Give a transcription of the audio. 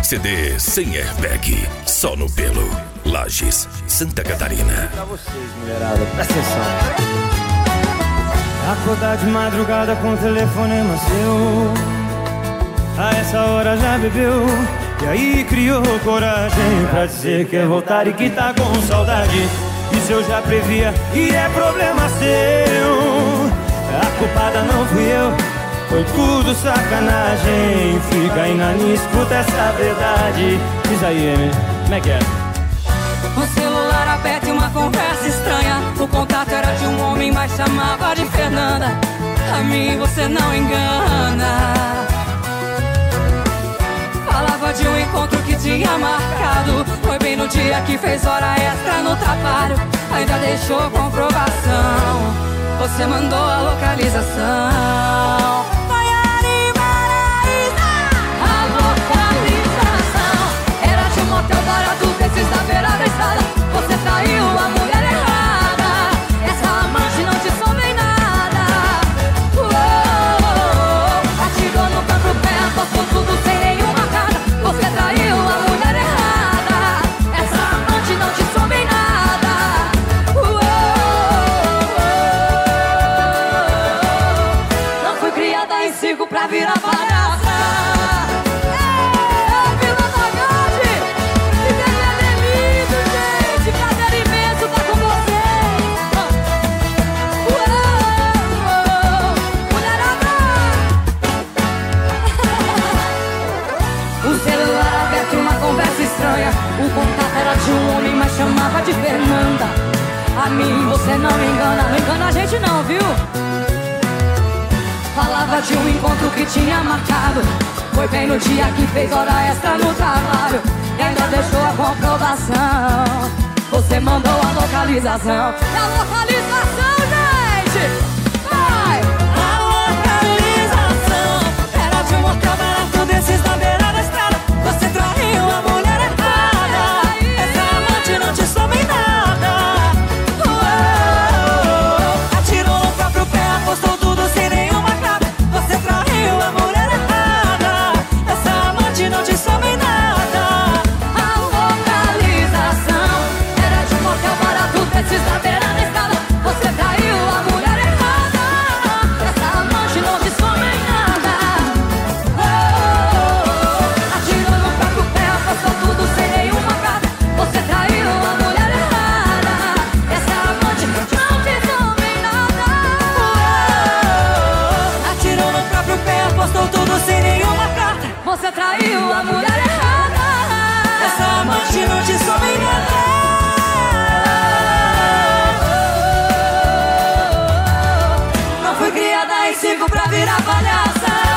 CD sem airbag, só no pelo. Lages, Santa Catarina. Pra vocês, mulherada, presta atenção. Acordar de madrugada com o telefonema seu. A essa hora já bebeu. E aí criou coragem pra dizer que quer voltar e que tá com saudade. Isso eu já previa e é problema seu. A culpada não fui eu, foi tudo sacanagem. Fica aí na minha, escuta essa verdade. Diz aí, Amy, como é que é? O celular aberto e uma conversa estranha. O contato era de um homem, mas chamava de Fernanda. A mim você não engana. Falava de um encontro que tinha marcado. Foi bem no dia que fez hora extra no trabalho. Ainda deixou comprovação. Você mandou a localização. A localização era de um motel barato desses da beira da estrada. Você traiu a mulher errada. Essa amante não te soube em nada. Atirou no próprio pé, apostou tudo sem nenhuma carga. Você traiu a mulher errada. Essa amante não te soube em nada. Não fui criada em circo pra virar palhaça. Vila Nogade, fica aqui delírio, gente. Prazer imenso tá com vocês. Mulherada. O celular aberto, uma conversa estranha. O contato era de um homem, mas chamava de Fernanda. A mim você não me engana. Não engana a gente não, viu? Falava de um encontro que tinha marcado. Foi bem no dia que fez hora extra no trabalho. E ainda deixou a comprovação. Você mandou a localização. E a localização, gente! Vai! A localização era de um motel barato desses da beira da estrada. Você traiu a mulher errada. Essa amante não te soube em nada. Atirou no próprio pé, apostou tudo sem nenhuma carga. Você traiu a mulher errada. Essa amante não te soube em nada. A localização era de um motel barato desses da beira da estrada. Você traiu a mulher errada. Essa amante não te soube em nada. Atirou no próprio pé, apostou tudo sem nenhuma carga. Você traiu a mulher errada. Essa amante não te soube em nada. Atirou no próprio pé, apostou tudo sem nenhuma carta. Você traiu a mulher errada. Essa amante não te soube em nada. Não fui criada em circo pra virar palhaça.